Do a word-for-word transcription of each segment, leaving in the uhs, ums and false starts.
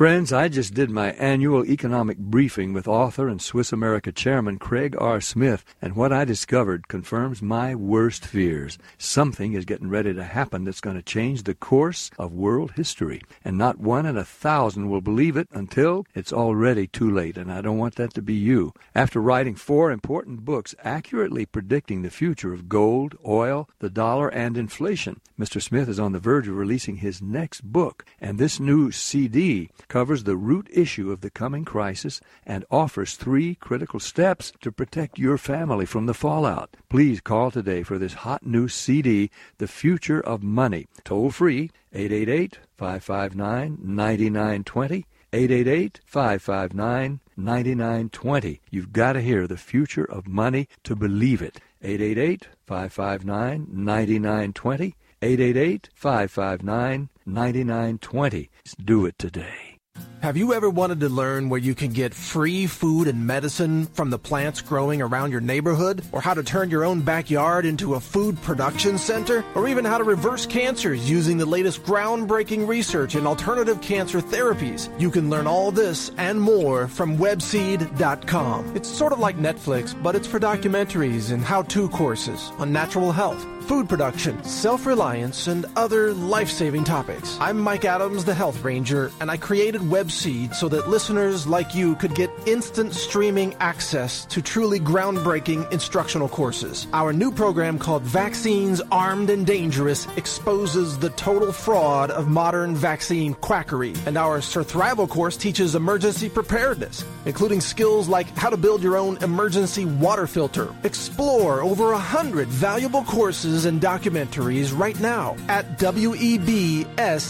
Friends, I just did my annual economic briefing with author and Swiss America chairman Craig R. Smith, and what I discovered confirms my worst fears. Something is getting ready to happen that's going to change the course of world history, and not one in a thousand will believe it until it's already too late, and I don't want that to be you. After writing four important books accurately predicting the future of gold, oil, the dollar, and inflation, Mister Smith is on the verge of releasing his next book, and this new C D covers the root issue of the coming crisis and offers three critical steps to protect your family from the fallout. Please call today for this hot new C D, The Future of Money. Toll free, eight eight eight, five five nine, nine nine two zero, eight eight eight, five five nine, nine nine two zero. You've got to hear The Future of Money to believe it. eight eight eight, five five nine, nine nine two zero, eight eight eight, five five nine, nine nine two zero. Do it today. Have you ever wanted to learn where you can get free food and medicine from the plants growing around your neighborhood? Or how to turn your own backyard into a food production center? Or even how to reverse cancers using the latest groundbreaking research in alternative cancer therapies? You can learn all this and more from webseed dot com. It's sort of like Netflix, but it's for documentaries and how-to courses on natural health, food production, self-reliance, and other life-saving topics. I'm Mike Adams, the Health Ranger, and I created Webseed so that listeners like you could get instant streaming access to truly groundbreaking instructional courses. Our new program called Vaccines Armed and Dangerous exposes the total fraud of modern vaccine quackery, and our Surthrival course teaches emergency preparedness, including skills like how to build your own emergency water filter. Explore over a hundred valuable courses and documentaries right now at webseed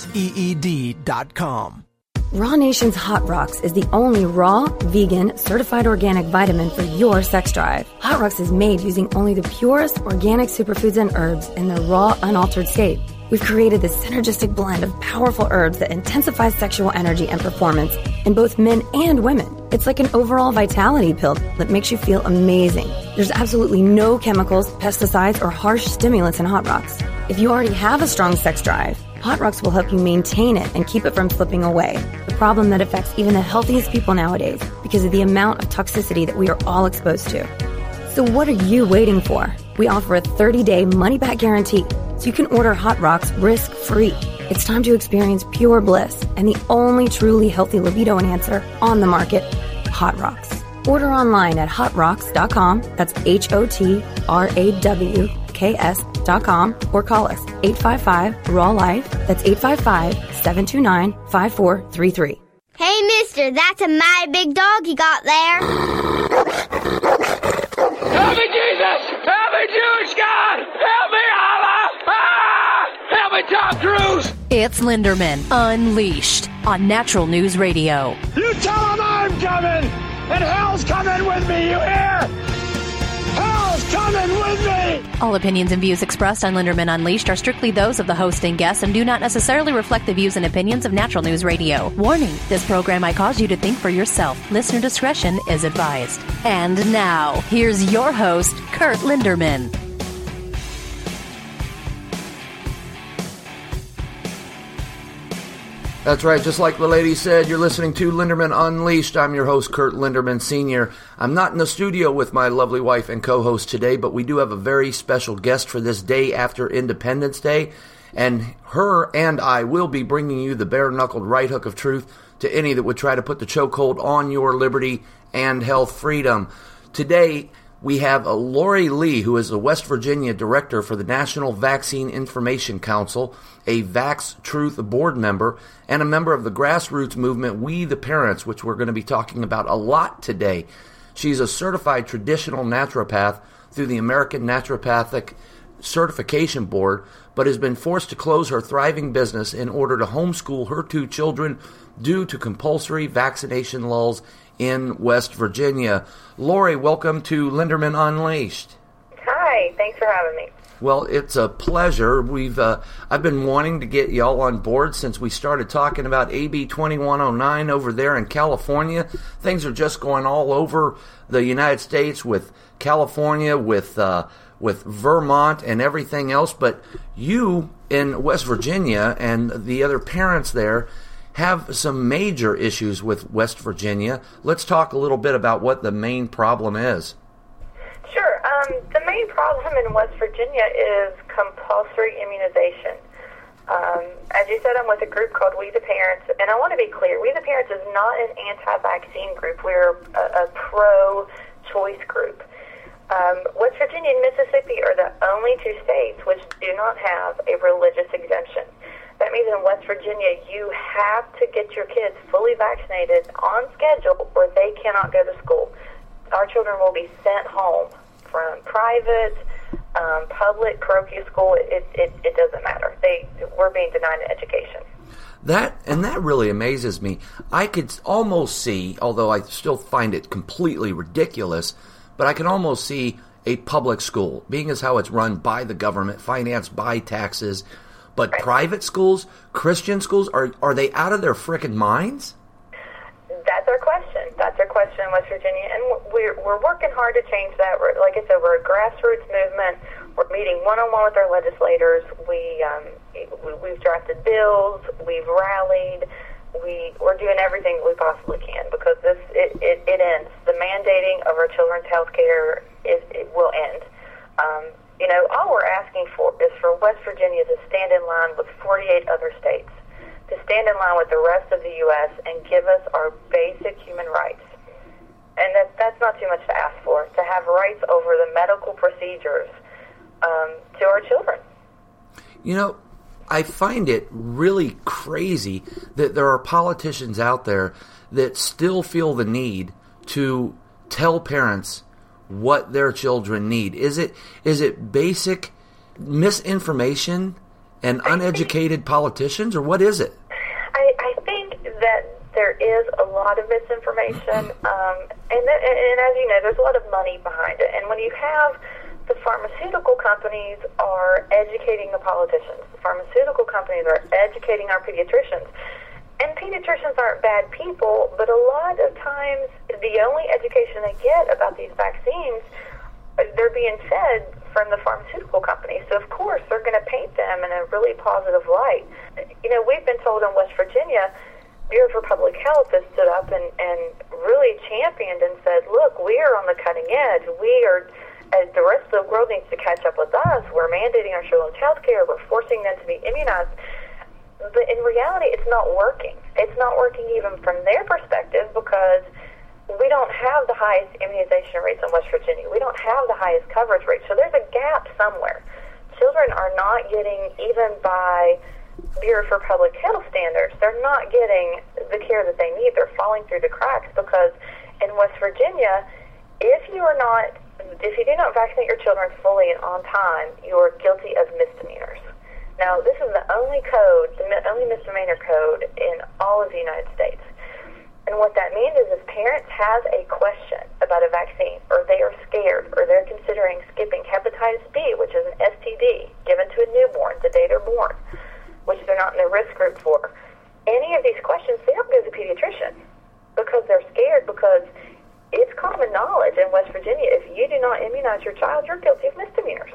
dot com. Raw Nation's Hot Rocks is the only raw, vegan, certified organic vitamin for your sex drive. Hot Rocks is made using only the purest organic superfoods and herbs in their raw, unaltered state. We've created this synergistic blend of powerful herbs that intensifies sexual energy and performance in both men and women. It's like an overall vitality pill that makes you feel amazing. There's absolutely no chemicals, pesticides, or harsh stimulants in Hot Rocks. If you already have a strong sex drive, Hot Rocks will help you maintain it and keep it from slipping away, the problem that affects even the healthiest people nowadays because of the amount of toxicity that we are all exposed to. So what are you waiting for? We offer a thirty-day money-back guarantee, so you can order Hot Rocks risk-free. It's time to experience pure bliss and the only truly healthy libido enhancer on the market, Hot Rocks. Order online at hot rocks dot com, that's H O T R A W K S dot com, or call us eight five five, R A W, LIFE, that's eight five five, seven two nine, five four three three. Hey, mister, that's a mighty big dog you got there. Help me, Jesus! Help me, Jewish God! Help me, Allah! Ah! Help me, Tom Cruise! It's Linderman Unleashed on Natural News Radio. You tell him I'm coming! And hell's coming with me, you hear? Hell's coming with me! All opinions and views expressed on Linderman Unleashed are strictly those of the host and guests and do not necessarily reflect the views and opinions of Natural News Radio. Warning, this program might cause you to think for yourself. Listener discretion is advised. And now, here's your host, Kurt Linderman. That's right, just like the lady said, you're listening to Linderman Unleashed. I'm your host, Kurt Linderman Senior I'm not in the studio with my lovely wife and co-host today, but we do have a very special guest for this day after Independence Day, and her and I will be bringing you the bare-knuckled right hook of truth to any that would try to put the chokehold on your liberty and health freedom. Today, we have a Lori Lee, who is the West Virginia Director for the National Vaccine Information Council, a Vax Truth board member, and a member of the grassroots movement We the Parents, which we're going to be talking about a lot today. She's a certified traditional naturopath through the American Naturopathic Certification Board, but has been forced to close her thriving business in order to homeschool her two children due to compulsory vaccination lulls in West Virginia. Lori, welcome to Linderman Unleashed. Hi, thanks for having me. Well, it's a pleasure. We've uh, I've been wanting to get y'all on board since we started talking about A B twenty-one oh nine over there in California. Things are just going all over the United States with California, with uh, with Vermont and everything else. But you in West Virginia and the other parents there have some major issues with West Virginia. Let's talk a little bit about what the main problem is. Sure. Um, the main problem in West Virginia is compulsory immunization. Um, as you said, I'm with a group called We the Parents, and I want to be clear, We the Parents is not an anti-vaccine group. We're a, a pro-choice group. Um, West Virginia and Mississippi are the only two states which do not have a religious exemption. That means in West Virginia, you have to get your kids fully vaccinated on schedule or they cannot go to school. Our children will be sent home from private, um, public, parochial school. It, it, it doesn't matter. They, we're being denied an education. That and that really amazes me. I could almost see, although I still find it completely ridiculous, but I can almost see a public school, being as how it's run by the government, financed by taxes. But right. Private schools, Christian schools, are are they out of their frickin' minds? That's our question. That's our question in West Virginia, and we're we're working hard to change that. We're, like I said, we're a grassroots movement. We're meeting one-on-one with our legislators. We, um, we we've drafted bills. We've rallied. We we're doing everything we possibly can because this it, it, it ends. The mandating of our children's health care is it will end. Um, you know, all we're asking for is for West Virginia to stand in line with forty-eight other states, to stand in line with the rest of the U S and give us our basic human rights. And that that's not too much to ask for, to have rights over the medical procedures um, to our children. You know, I find it really crazy that there are politicians out there that still feel the need to tell parents what their children need. Is it is it basic misinformation and uneducated politicians, or what is it? I, I think that there is a lot of misinformation, um, and, th- and as you know, there's a lot of money behind it. And when you have the pharmaceutical companies are educating the politicians, the pharmaceutical companies are educating our pediatricians, and pediatricians aren't bad people, but a lot of times the only education they get about these vaccines, they're being fed from the pharmaceutical companies. So, of course, they're going to paint them in a really positive light. You know, we've been told in West Virginia, Bureau for Public Health has stood up and, and really championed and said, look, we are on the cutting edge. We are, as the rest of the world needs to catch up with us, we're mandating our children's health care. We're forcing them to be immunized. But in reality, it's not working. It's not working even from their perspective because we don't have the highest immunization rates in West Virginia. We don't have the highest coverage rates. So there's a gap somewhere. Children are not getting, even by Bureau for Public Health standards, they're not getting the care that they need. They're falling through the cracks because in West Virginia, if you are not, if you do not vaccinate your children fully and on time, you are guilty of misdemeanors. Now, this is the only code, the only misdemeanor code in all of the United States. And what that means is if parents have a question about a vaccine, or they are scared, or they're considering skipping hepatitis B, which is an S T D given to a newborn the day they're born, which they're not in the risk group for, any of these questions, they don't go to the pediatrician because they're scared, because it's common knowledge in West Virginia, if you do not immunize your child, you're guilty of misdemeanors.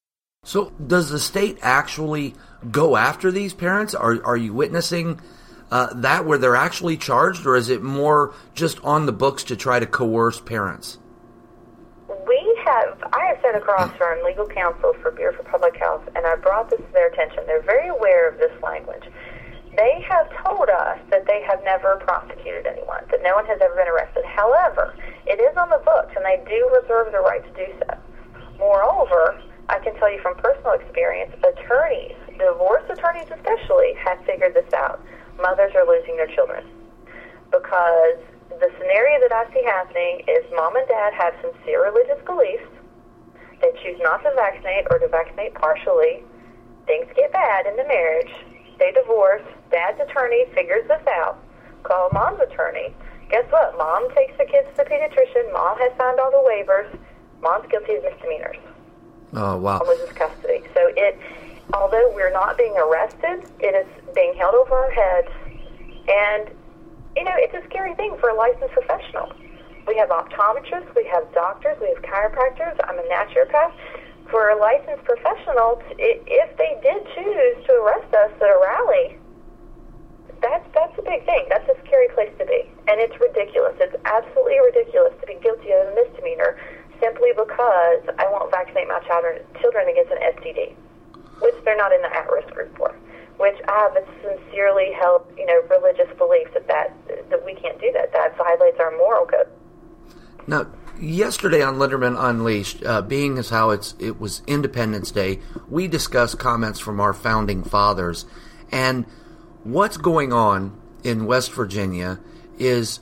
So does the state actually go after these parents? Are are you witnessing uh, that where they're actually charged, or is it more just on the books to try to coerce parents? We have, I have sat across from legal counsel for Bureau for Public Health, and I brought this to their attention. They're very aware of this language. They have told us that they have never prosecuted anyone, that no one has ever been arrested. However, it is on the books, and they do reserve the right to do so. Moreover, I can tell you from personal experience, attorneys, divorce attorneys especially, have figured this out. Mothers are losing their children because the scenario that I see happening is mom and dad have sincere religious beliefs. They choose not to vaccinate or to vaccinate partially. Things get bad in the marriage. They divorce. Dad's attorney figures this out. Call mom's attorney. Guess what? Mom takes the kids to the pediatrician. Mom has signed all the waivers. Mom's guilty of misdemeanors. Oh, wow. Loses custody. So it, although we're not being arrested, it is being held over our heads. And, you know, it's a scary thing for a licensed professional. We have optometrists, we have doctors, we have chiropractors. I'm a naturopath. For a licensed professional, if they did choose to arrest us at a rally, that's that's a big thing. That's a scary place to be, and it's ridiculous. It's absolutely ridiculous to be guilty of a misdemeanor simply because I won't vaccinate my children children against an S T D, which they're not in the at-risk group for. Which I have a sincerely held, you know, religious belief that, that that we can't do that. That violates our moral code. Now, yesterday on Linderman Unleashed, uh, being as how it's it was Independence Day, we discussed comments from our founding fathers, and what's going on in West Virginia is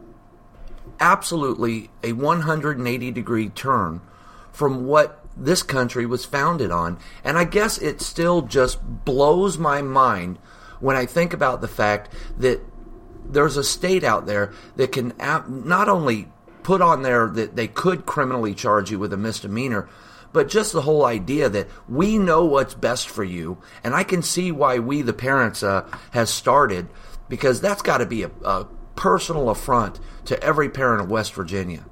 absolutely a one hundred eighty degree turn from what this country was founded on. And I guess it still just blows my mind when I think about the fact that there's a state out there that can not only put on there that they could criminally charge you with a misdemeanor, but just the whole idea that we know what's best for you. And I can see why we, the parents, uh, has started, because that's got to be a, a personal affront to every parent of West Virginia.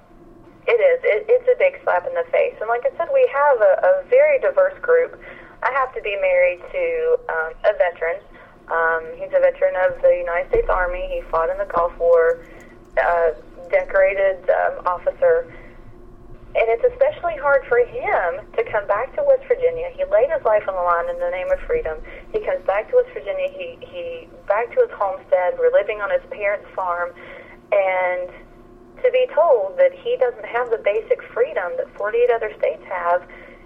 It is. It, it's a big slap in the face. And like I said, we have a, a very diverse group. I have to be married to um, a veteran. Um, he's a veteran of the United States Army. He fought in the Gulf War, uh, decorated um, officer. And it's especially hard for him to come back to West Virginia. He laid his life on the line in the name of freedom. He comes back to West Virginia. He, he back to his homestead. We're living on his parents' farm. And to be told that he doesn't have the basic freedom that forty-eight other states have,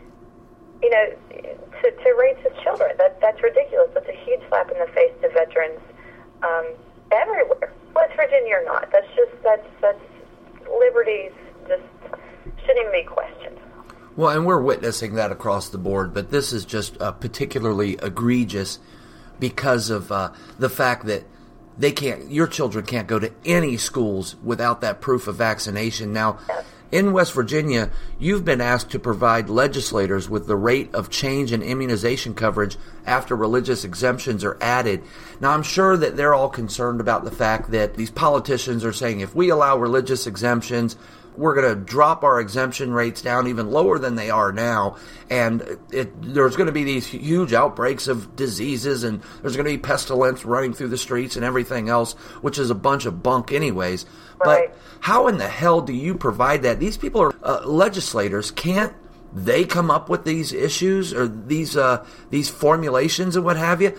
you know, to, to raise his children, that that's ridiculous. That's a huge slap in the face to veterans um, everywhere, West Virginia or not. That's just, that's, that's liberties just shouldn't even be questioned. Well, and we're witnessing that across the board, but this is just uh, particularly egregious because of uh, the fact that They can't. Your children can't go to any schools without that proof of vaccination. Now, in West Virginia, you've been asked to provide legislators with the rate of change in immunization coverage after religious exemptions are added. Now, I'm sure that they're all concerned about the fact that these politicians are saying if we allow religious exemptions, we're going to drop our exemption rates down even lower than they are now, and it, there's going to be these huge outbreaks of diseases, and there's going to be pestilence running through the streets and everything else, which is a bunch of bunk anyways. Right. But how in the hell do you provide that? These people are uh, legislators. Can't they come up with these issues or these uh, these formulations and what have you?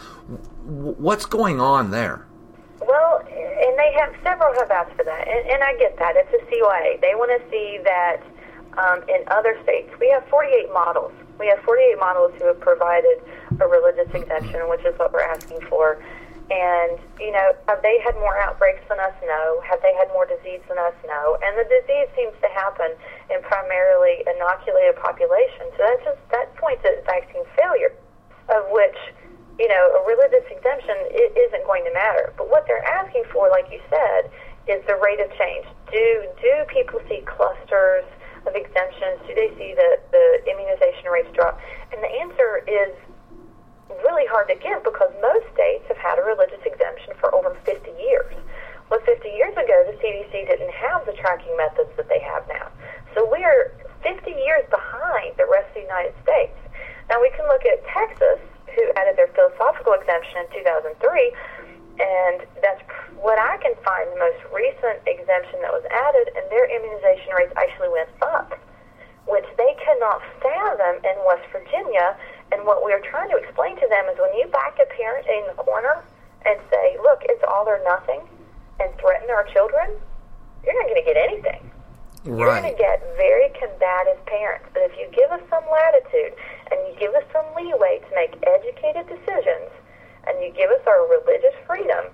What's going on there? Well, and they have several have asked for that, and, and I get that. It's a C Y A. They want to see that um, in other states. We have forty-eight models. We have forty-eight models who have provided a religious exemption, which is what we're asking for. And, you know, have they had more outbreaks than us? No. Have they had more disease than us? No. And the disease seems to happen in primarily inoculated populations. So that just that points at vaccine failure, of which, you know, a religious exemption it isn't going to matter. But what they're asking for, like you said, is the rate of change. Do do people see clusters of exemptions? Do they see the, the immunization rates drop? And the answer is really hard to give because most states have had a religious exemption for over fifty years. Well, fifty years ago, the C D C didn't have the tracking methods that they have now. So we are fifty years behind the rest of the United States. Now, we can look at Texas, who added their philosophical exemption in two thousand three, and that's what I can find the most recent exemption that was added, and their immunization rates actually went up, which they cannot fathom in West Virginia. And what we're trying to explain to them is when you back a parent in the corner and say, look, it's all or nothing, and threaten our children, you're not going to get anything. Right. You're going to get very combative parents. But if you give us some latitude and you give us some leeway to make educated decisions and you give us our religious freedom,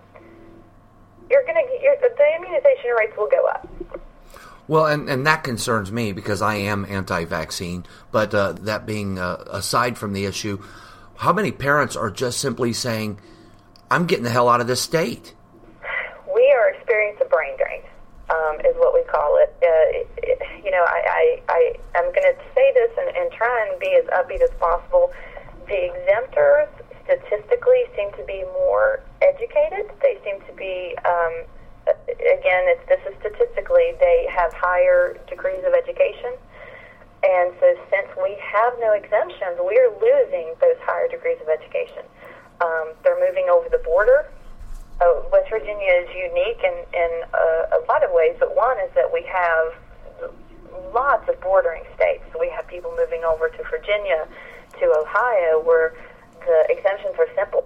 you're going to get, the immunization rates will go up. Well, and, and that concerns me because I am anti-vaccine. But uh, that being uh, aside from the issue, how many parents are just simply saying, I'm getting the hell out of this state? We are experiencing a brain drain, um, is what we call it. Uh, it, it you know, I, I, I, I'm going to say this and, and try and be as upbeat as possible. The exemptors statistically seem to be more educated. They seem to be... Um, Again, it's, this is statistically, they have higher degrees of education. And so since we have no exemptions, we're losing those higher degrees of education. Um, they're moving over the border. uh, West Virginia is unique in, in uh, a lot of ways, but one is that we have lots of bordering states. So we have people moving over to Virginia, to Ohio, where the exemptions are simple.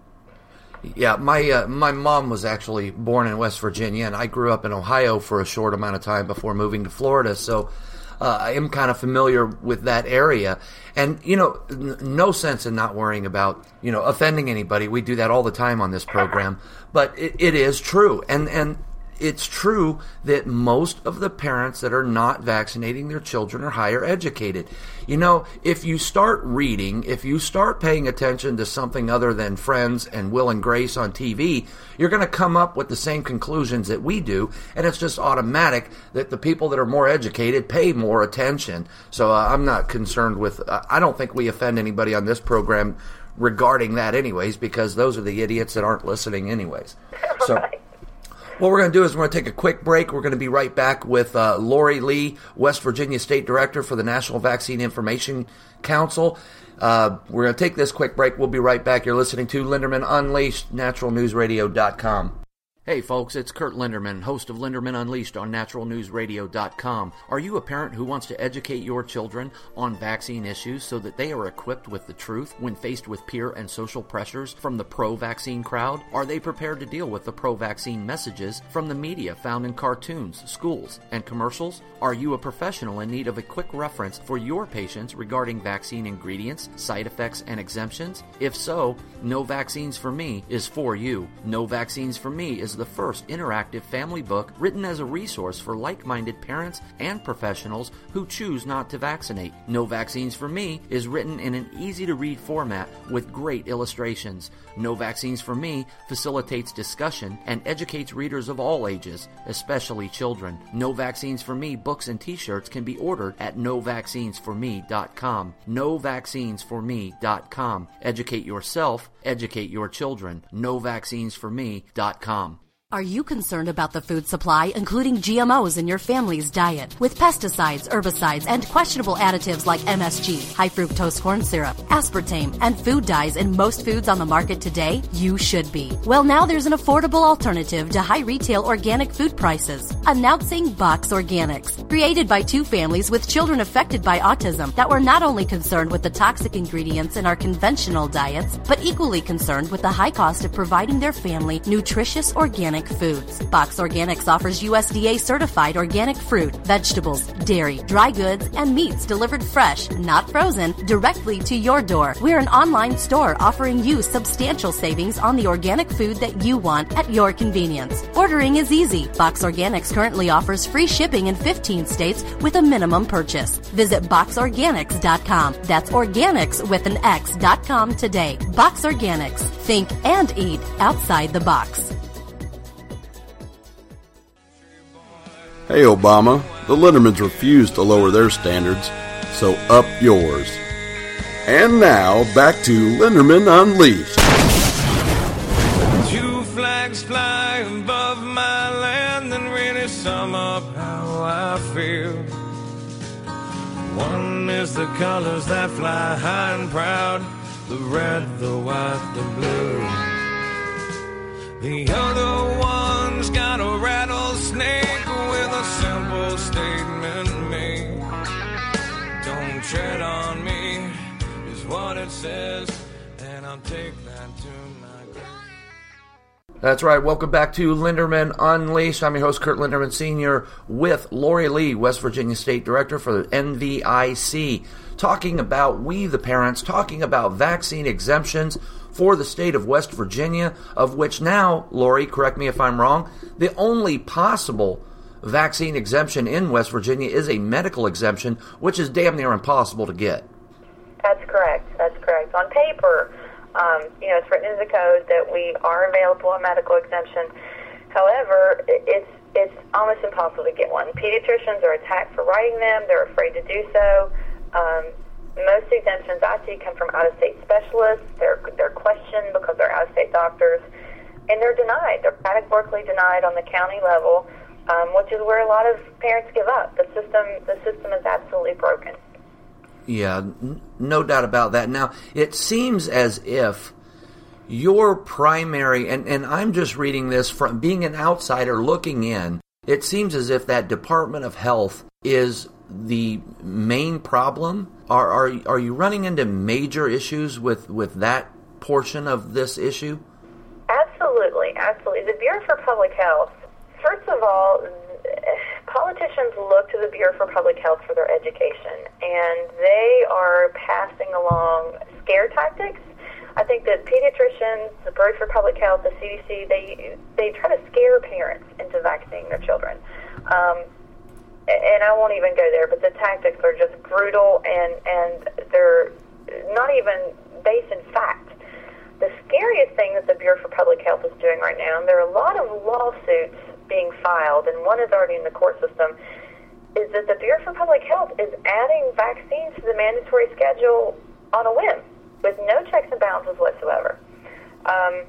Yeah, my uh, my mom was actually born in West Virginia, and I grew up in Ohio for a short amount of time before moving to Florida, so uh, I am kind of familiar with that area. And, you know, n- no sense in not worrying about, you know, offending anybody. We do that all the time on this program, but it, it is true. And, and it's true that most of the parents that are not vaccinating their children are higher educated. You know, if you start reading, if you start paying attention to something other than Friends and Will and Grace on T V, you're going to come up with the same conclusions that we do, and it's just automatic that the people that are more educated pay more attention. So uh, I'm not concerned with, uh, I don't think we offend anybody on this program regarding that anyways, because those are the idiots that aren't listening anyways. So. Right. What we're going to do is we're going to take a quick break. We're going to be right back with uh, Lori Lee, West Virginia State Director for the National Vaccine Information Council. Uh, we're going to take this quick break. We'll be right back. You're listening to Linderman Unleashed, natural news radio dot com. Hey folks, it's Kurt Linderman, host of Linderman Unleashed on natural news radio dot com. Are you a parent who wants to educate your children on vaccine issues so that they are equipped with the truth when faced with peer and social pressures from the pro-vaccine crowd? Are they prepared to deal with the pro-vaccine messages from the media found in cartoons, schools, and commercials? Are you a professional in need of a quick reference for your patients regarding vaccine ingredients, side effects, and exemptions? If so, No Vaccines for Me is for you. No Vaccines for Me is the first interactive family book written as a resource for like-minded parents and professionals who choose not to vaccinate. No Vaccines for Me is written in an easy-to-read format with great illustrations. No Vaccines for Me facilitates discussion and educates readers of all ages, especially children. No Vaccines for Me books and t-shirts can be ordered at no vaccines for me dot com. no vaccines for me dot com. Educate yourself, educate your children. no vaccines for me dot com. Are you concerned about the food supply, including G M Os in your family's diet? With pesticides, herbicides, and questionable additives like M S G, high fructose corn syrup, aspartame, and food dyes in most foods on the market today, you should be. Well, now there's an affordable alternative to high retail organic food prices. Announcing Box Organics. Created by two families with children affected by autism that were not only concerned with the toxic ingredients in our conventional diets, but equally concerned with the high cost of providing their family nutritious organic foods. Box Organics offers U S D A certified organic fruit, vegetables, dairy, dry goods, and meats delivered fresh, not frozen, directly to your door. We're an online store offering you substantial savings on the organic food that you want at your convenience. Ordering is easy. Box Organics currently offers free shipping in fifteen states with a minimum purchase. Visit box organics dot com. That's organics with an X dot com today. Box Organics. Think and eat outside the box. Hey Obama, the Lindermans refuse to lower their standards, so up yours. And now, back to Linderman Unleashed. Two flags fly above my land and really sum up how I feel. One is the colors that fly high and proud, the red, the white, the blue. The other one's got a rattlesnake with a simple statement made. Don't tread on me is what it says, and I'll take that to my grave. That's right. Welcome back to Linderman Unleashed. I'm your host, Kurt Linderman Senior, with Lori Lee, West Virginia State Director for the N V I C, talking about we the parents, talking about vaccine exemptions for the state of West Virginia, of which now, Lori, correct me if I'm wrong, the only possible vaccine exemption in West Virginia is a medical exemption, which is damn near impossible to get. That's correct. That's correct. On paper, um, you know, it's written in the code that we are available a medical exemption. However, it's it's almost impossible to get one. Pediatricians are attacked for writing them. They're afraid to do so. Um, most exemptions I see come from out-of-state specialists. They're they're questioned because they're out-of-state doctors, and they're denied. They're categorically denied on the county level, um, which is where a lot of parents give up. The system the system is absolutely broken. Yeah, n- no doubt about that. Now, it seems as if, your primary, and, and I'm just reading this from being an outsider looking in, it seems as if that Department of Health is the main problem. Are are, are you running into major issues with, with that portion of this issue? Absolutely, absolutely. The Bureau for Public Health, first of all, politicians look to the Bureau for Public Health for their education, and they are passing along scare tactics. I think that pediatricians, the Bureau for Public Health, the C D C, they they try to scare parents into vaccinating their children. Um, and I won't even go there, but the tactics are just brutal, and, and they're not even based in fact. The scariest thing that the Bureau for Public Health is doing right now, and there are a lot of lawsuits being filed, and one is already in the court system, is that the Bureau for Public Health is adding vaccines to the mandatory schedule on a whim, with no checks and balances whatsoever. Um,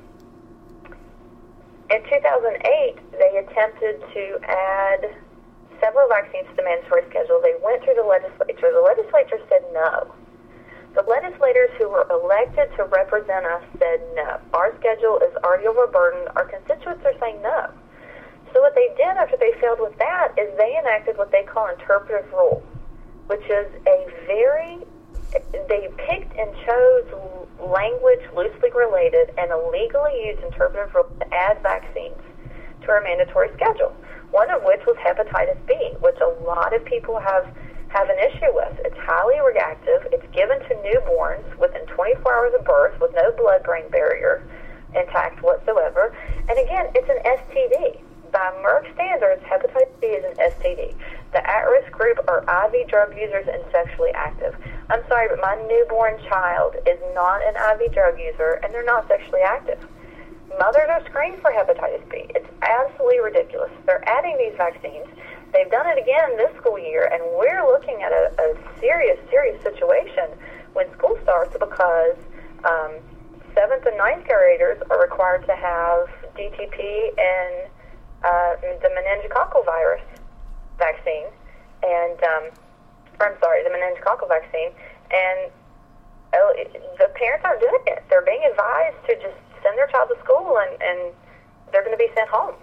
in two thousand eight, they attempted to add several vaccines to the mandatory schedule. They went through the legislature. The legislature said no. The legislators who were elected to represent us said no. Our schedule is already overburdened. Our constituents are saying no. So what they did after they failed with that is they enacted what they call interpretive rule, which is a very, they picked and chose language loosely related and illegally used interpretive rule to add vaccines to our mandatory schedule, one of which was hepatitis B, which a lot of people have have an issue with. It's highly reactive. It's given to newborns within twenty-four hours of birth with no blood-brain barrier intact whatsoever. And again, it's an S T D. By Merck standards, hepatitis B is an S T D. The at-risk group are I V drug users and sexually active. I'm sorry, but my newborn child is not an I V drug user, and they're not sexually active. Mothers are screened for hepatitis B. It's absolutely ridiculous. They're adding these vaccines. They've done it again this school year, and we're looking at a, a serious, serious situation when school starts because um, seventh and ninth graders are required to have D T P and uh, the meningococcal virus vaccine, and um, or, I'm sorry, the meningococcal vaccine, and oh, it, the parents aren't doing it. They're being advised to just send their child to school, and, and they're going to be sent home.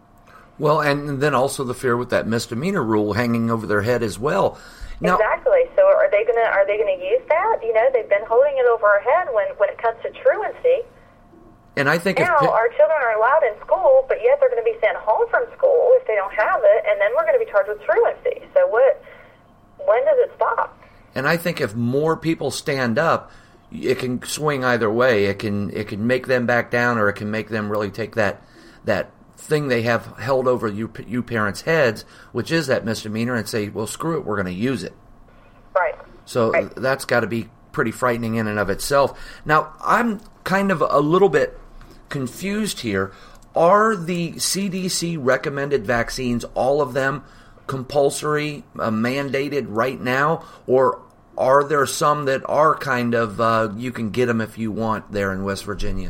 Well, and then also the fear with that misdemeanor rule hanging over their head as well. Now, exactly. So are they going to are they going to use that? You know, they've been holding it over our head when, when it comes to truancy. And I think now if, our children are allowed in school, but yet they're going to be sent home from school if they don't have it, and then we're going to be charged with truancy. So what? When does it stop? And I think if more people stand up, it can swing either way. It can it can make them back down, or it can make them really take that that. thing they have held over you you parents' heads, which is that misdemeanor, and say, well, screw it, we're going to use it. Right. So right. that's got to be pretty frightening in and of itself. Now, I'm kind of a little bit confused here. Are the C D C recommended vaccines, all of them, compulsory, uh, mandated right now, or are there some that are kind of, uh, you can get them if you want there in West Virginia?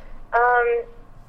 Um...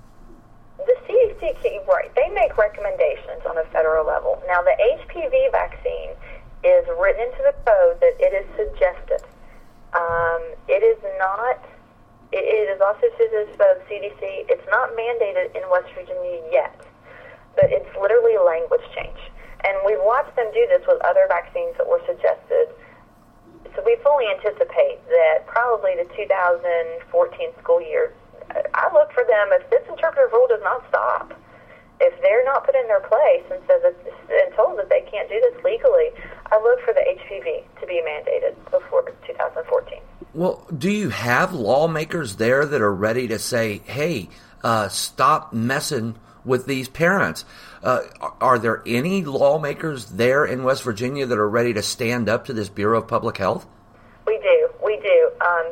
The C D C, right, they make recommendations on a federal level. Now, the H P V vaccine is written into the code that it is suggested. Um, it is not, it, it is also suggested by the C D C. It's not mandated in West Virginia yet, but it's literally a language change. And we've watched them do this with other vaccines that were suggested. So we fully anticipate that probably the two thousand fourteen school year, I look for them, if this interpretive rule does not stop, if they're not put in their place and says that, and told that they can't do this legally, I look for the H P V to be mandated before two thousand fourteen. Well, do you have lawmakers there that are ready to say, hey, uh, stop messing with these parents? Uh, are there any lawmakers there in West Virginia that are ready to stand up to this Bureau of Public Health? We do. We do. Um,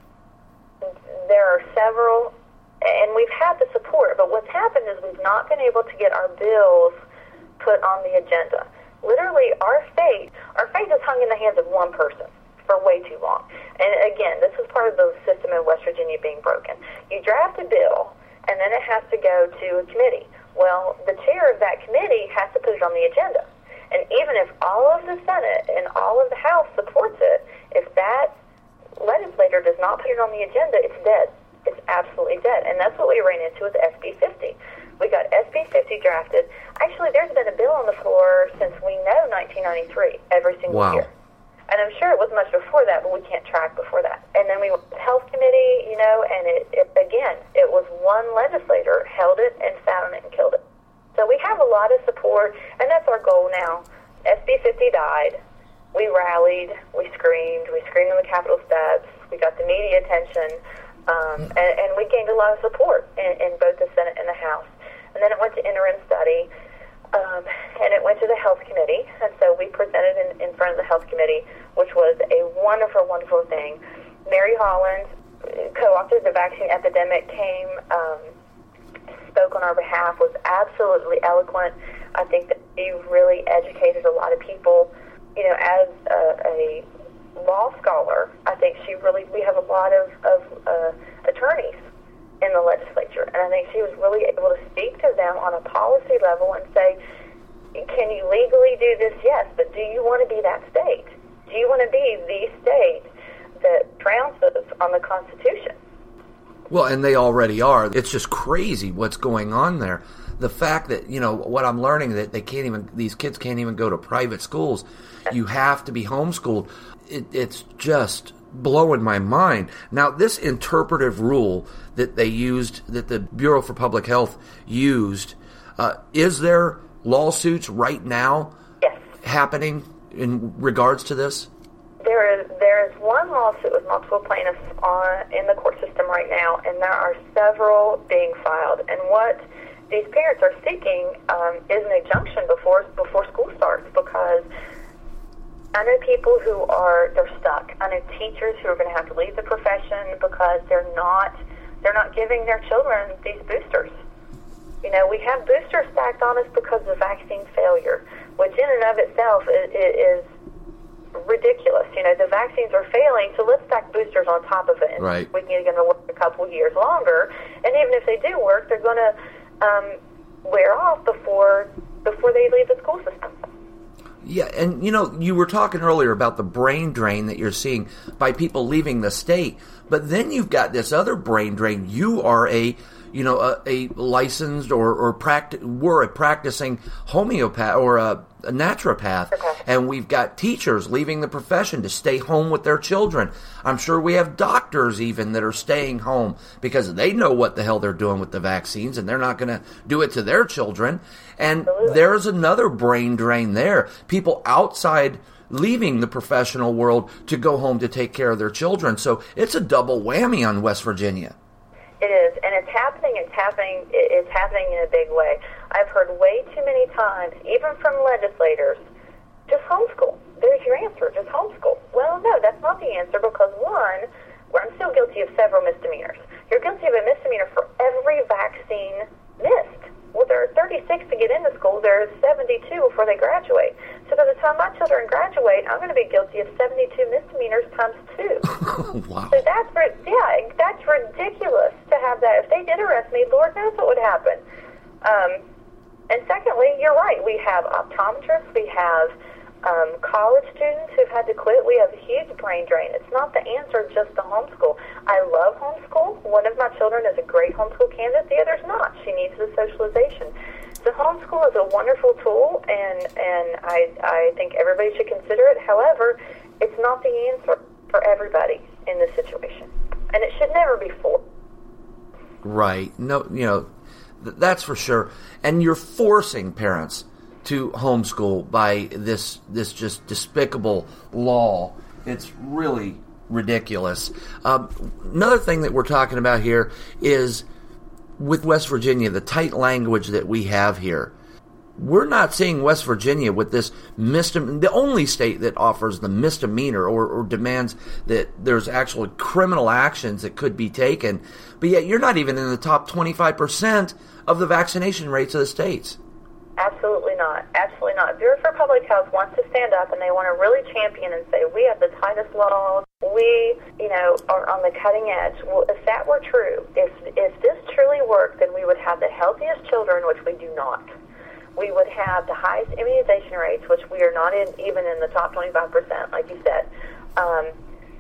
There are several, and we've had the support, but what's happened is we've not been able to get our bills put on the agenda. Literally, our fate, our fate is hung in the hands of one person for way too long. And again, this is part of the system in West Virginia being broken. You draft a bill, and then it has to go to a committee. Well, the chair of that committee has to put it on the agenda. And even if all of the Senate and all of the House supports it, if that legislator does not put it on the agenda, it's dead. It's absolutely dead. And that's what we ran into with S B fifty. We got S B fifty drafted. Actually, there's been a bill on the floor since we know nineteen ninety-three, every single wow. year. And I'm sure it was much before that, but we can't track before that. And then we went to the health committee, you know, and it, it again, it was one legislator held it and sat on it and killed it. So we have a lot of support, and that's our goal now. S B fifty died. We rallied. We screamed. We screamed on the Capitol steps. We got the media attention, um, and, and we gained a lot of support in, in both the Senate and the House. And then it went to interim study. Um, and it went to the health committee, and so we presented in, in front of the health committee, which was a wonderful, wonderful thing. Mary Holland, co-authored the vaccine epidemic, came, um, spoke on our behalf, was absolutely eloquent. I think that she really educated a lot of people. You know, as a, a law scholar, I think she really, we have a lot of, of uh, attorneys in the legislature, and I think she was really able to speak to them on a policy level and say, can you legally do this? Yes, but do you want to be that state? Do you want to be the state that trounces on the Constitution? Well, and they already are. It's just crazy what's going on there. The fact that, you know, what I'm learning, that they can't even, these kids can't even go to private schools. You have to be homeschooled. It, it's just blowing my mind. Now, this interpretive rule that they used, that the Bureau for Public Health used, uh, is there lawsuits right now yes. happening in regards to this? There is there is one lawsuit with multiple plaintiffs on, in the court system right now, and there are several being filed. And what these parents are seeking um, is an injunction before before school starts, because I know people who are, they're stuck. I know teachers who are going to have to leave the profession because they're not, they're not giving their children these boosters. You know, we have boosters stacked on us because of vaccine failure, which in and of itself is, is ridiculous. You know, the vaccines are failing, so let's stack boosters on top of it. And right. we can get them to work a couple years longer. And even if they do work, they're going to um, wear off before before they leave the school system. Yeah, and you know, you were talking earlier about the brain drain that you're seeing by people leaving the state, but then you've got this other brain drain. You are a, you know, a, a licensed or or practi- we're a practicing homeopath or a, a naturopath, okay. and we've got teachers leaving the profession to stay home with their children. I'm sure we have doctors even that are staying home because they know what the hell they're doing with the vaccines, and they're not going to do it to their children. And there's another brain drain there. People outside leaving the professional world to go home to take care of their children. So it's a double whammy on West Virginia. It is, and it's happening, it's happening, it's happening in a big way. I've heard way too many times, even from legislators, just homeschool. There's your answer, just homeschool. Well, no, that's not the answer, because one, where I'm still guilty of several misdemeanors. You're guilty of a misdemeanor for every vaccine missed. Well, there are thirty-six to get into school. There are seventy-two before they graduate. So by the time my children graduate, I'm going to be guilty of seventy-two misdemeanors times two. Wow. So that's, yeah, that's ridiculous to have that. If they did arrest me, Lord knows what would happen. Um, and secondly, you're right. We have optometrists. We have um, college students who've had to quit. We have a huge brain drain. It's not the answer just to homeschool. I love homeschool. One of my children is a great homeschool candidate. The other's not. She needs the socialization. So homeschool is a wonderful tool, and, and I, I think everybody should consider it. However, it's not the answer for everybody in this situation. And it should never be forced. Right. No, you know, th- that's for sure. And you're forcing parents to homeschool by this this just despicable law. It's really ridiculous. Um, another thing that we're talking about here is with West Virginia, the tight language that we have here. We're not seeing West Virginia with this misdemeanor, the only state that offers the misdemeanor or, or demands that there's actual criminal actions that could be taken. But yet you're not even in the top twenty-five percent of the vaccination rates of the states. Absolutely not. Absolutely not. Bureau for Public Health wants to stand up, and they want to really champion and say, we have the tightest laws. We, you know, are on the cutting edge. Well, if that were true, if if this truly worked, then we would have the healthiest children, which we do not. We would have the highest immunization rates, which we are not in, even in the top twenty-five percent, like you said. Um,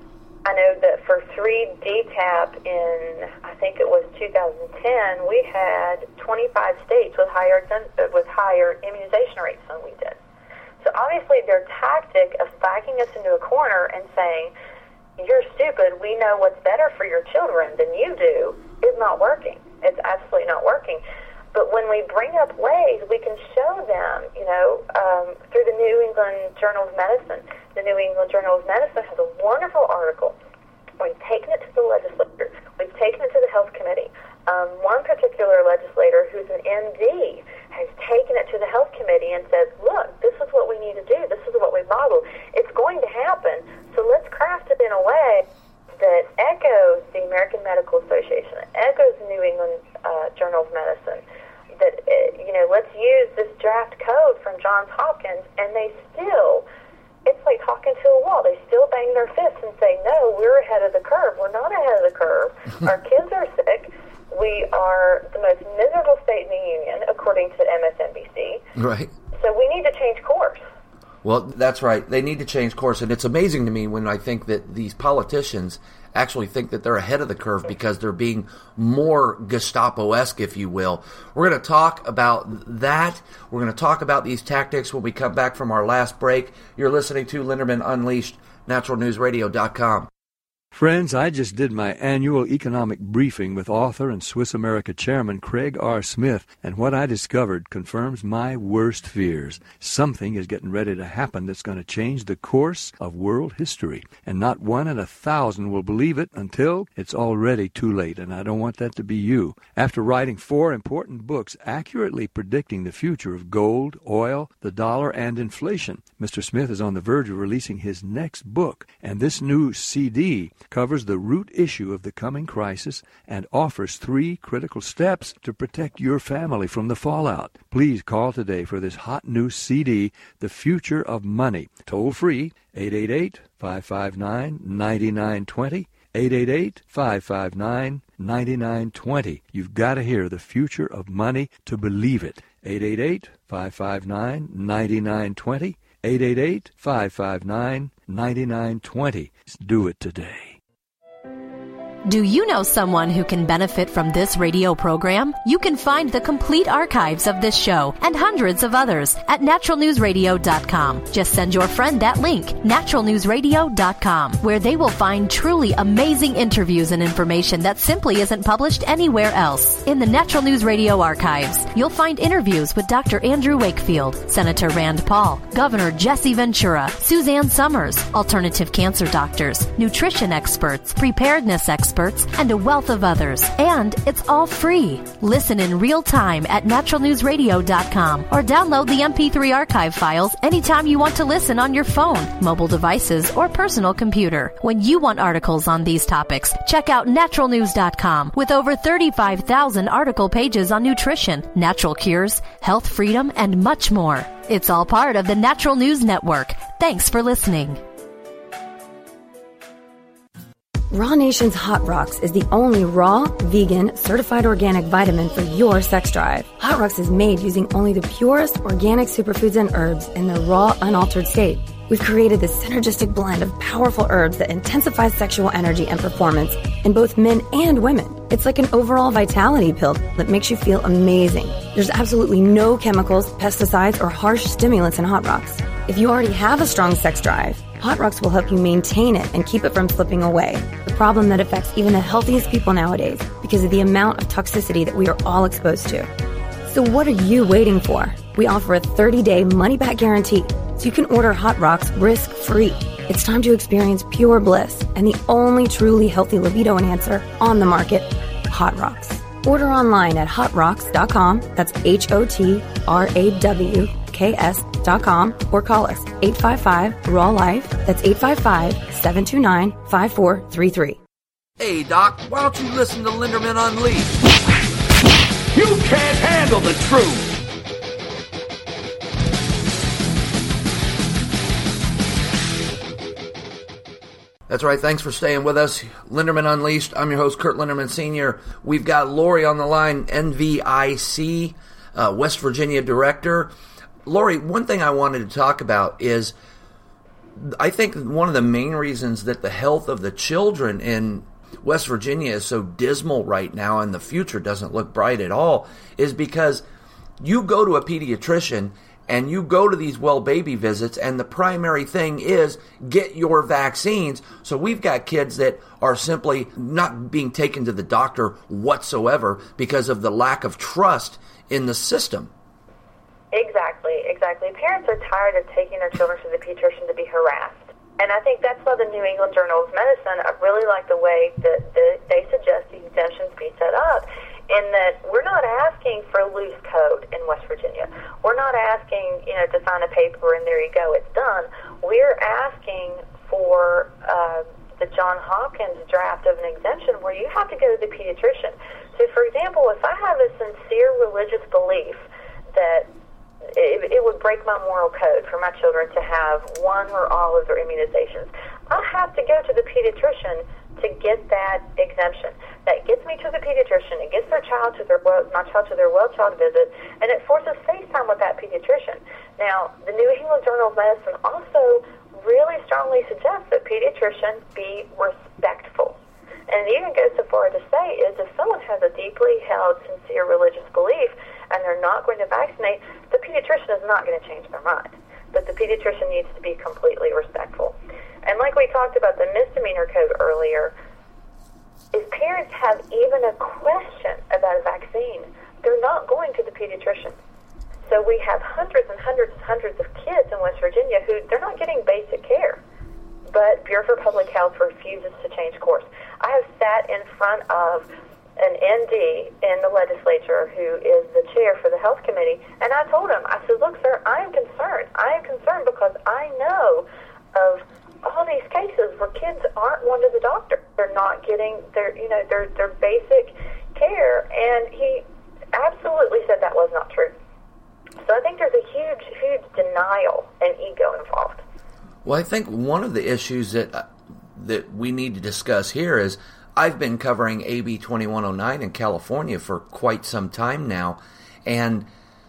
I know that for three D TAP in, I think it was two thousand ten, we had twenty-five states with higher with higher immunization rates than we did. So obviously their tactic of backing us into a corner and saying, you're stupid, we know what's better for your children than you do, is not working. It's absolutely not working. But when we bring up ways, we can show them, you know, um, through the New England Journal of Medicine. The New England Journal of Medicine has a wonderful article. We've taken it to the legislature. We've taken it to the health committee. Um, one particular legislator who's an M D has taken it to the health committee and says, look, this is what we need to do. This is what we model. It's going to happen. So let's craft it in a way that echoes the American Medical Association, echoes the New England uh, Journal of Medicine, that, uh, you know, let's use this draft code from Johns Hopkins, and they still, it's like talking to a wall. They still bang their fists and say, no, we're ahead of the curve. We're not ahead of the curve. Our kids are sick. We are the most miserable state in the union, according to M S N B C. Right. So we need to change course. Well, that's right. They need to change course, and it's amazing to me when I think that these politicians actually think that they're ahead of the curve because they're being more Gestapo-esque, if you will. We're going to talk about that. We're going to talk about these tactics when we come back from our last break. You're listening to Linderman Unleashed, natural news radio dot com. Friends, I just did my annual economic briefing with author and Swiss America chairman Craig R. Smith, and what I discovered confirms my worst fears. Something is getting ready to happen that's going to change the course of world history, and not one in a thousand will believe it until it's already too late, and I don't want that to be you. After writing four important books accurately predicting the future of gold, oil, the dollar, and inflation, Mister Smith is on the verge of releasing his next book, and this new C D covers the root issue of the coming crisis and offers three critical steps to protect your family from the fallout. Please call today for this hot new C D, The Future of Money. Toll free, eight eight eight, five five nine, nine nine two zero, eight eight eight, five five nine, nine nine two zero. You've got to hear The Future of Money to believe it. eight eight eight, five five nine, nine nine two zero, eight eight eight, five five nine, nine nine two zero. Do it today. Do you know someone who can benefit from this radio program? You can find the complete archives of this show and hundreds of others at natural news radio dot com. Just send your friend that link, natural news radio dot com, where they will find truly amazing interviews and information that simply isn't published anywhere else. In the Natural News Radio archives, you'll find interviews with Doctor Andrew Wakefield, Senator Rand Paul, Governor Jesse Ventura, Suzanne Summers, alternative cancer doctors, nutrition experts, preparedness experts, and a wealth of others. And it's all free. Listen in real time at natural news radio dot com or download the M P three archive files anytime you want to listen on your phone, mobile devices, or personal computer. When you want articles on these topics, check out natural news dot com with over thirty-five thousand article pages on nutrition, natural cures, health freedom, and much more. It's all part of the Natural News Network. Thanks for listening. Raw Nation's Hot Rocks is the only raw, vegan, certified organic vitamin for your sex drive. Hot Rocks is made using only the purest organic superfoods and herbs in their raw, unaltered state. We've created this synergistic blend of powerful herbs that intensifies sexual energy and performance in both men and women. It's like an overall vitality pill that makes you feel amazing. There's absolutely no chemicals, pesticides, or harsh stimulants in Hot Rocks. If you already have a strong sex drive, Hot Rocks will help you maintain it and keep it from slipping away, the problem that affects even the healthiest people nowadays because of the amount of toxicity that we are all exposed to. So what are you waiting for? We offer a thirty-day money-back guarantee, so you can order Hot Rocks risk-free. It's time to experience pure bliss and the only truly healthy libido enhancer on the market, Hot Rocks. Order online at hot rocks dot com, that's H O T R A W K S dot com, or call us eight five five R A W LIFE, that's eight five five, seven two nine, five four three three. Hey, Doc, why don't you listen to Linderman Unleashed? You can't handle the truth! That's right. Thanks for staying with us. Linderman Unleashed. I'm your host, Kurt Linderman Senior We've got Lori on the line, N V I C, uh, West Virginia Director. Lori, one thing I wanted to talk about is I think one of the main reasons that the health of the children in West Virginia is so dismal right now and the future doesn't look bright at all is because you go to a pediatrician and you go to these well baby visits, and the primary thing is get your vaccines. So we've got kids that are simply not being taken to the doctor whatsoever because of the lack of trust in the system. Exactly, exactly. Parents are tired of taking their children to the pediatrician to be harassed. And I think that's why the New England Journal of Medicine, I really like the way that the, they suggest the exemptions be set up, in that we're not asking for a loose code in West Virginia. We're not asking, you know, to sign a paper and there you go, it's done. We're asking for uh, the John Hopkins draft of an exemption where you have to go to the pediatrician. So, for example, if I have a sincere religious belief that it, it would break my moral code for my children to have one or all of their immunizations, I have to go to the pediatrician to get that exemption. That gets me to the pediatrician. It gets their child to their well, my child to their well child visit, and it forces FaceTime with that pediatrician. Now, the New England Journal of Medicine also really strongly suggests that pediatricians be respectful. And it even goes so far to say is if someone has a deeply held, sincere religious belief and they're not going to vaccinate, the pediatrician is not going to change their mind. But the pediatrician needs to be completely respectful. And like we talked about the misdemeanor code earlier, if parents have even a question about a vaccine, they're not going to the pediatrician. So we have hundreds and hundreds and hundreds of kids in West Virginia who they're not getting basic care. But Bureau for Public Health refuses to change course. I have sat in front of an N D in the legislature who is the chair for the health committee, and I told him, I said, look, sir, I am concerned. I am concerned because I know of all these cases where kids aren't going to the doctor. They're not getting their, you know, their, their basic care, and he absolutely said that was not true. So I think there's a huge, huge denial and ego involved. Well, I think one of the issues that uh, that we need to discuss here is I've been covering A B twenty-one oh nine in California for quite some time now, and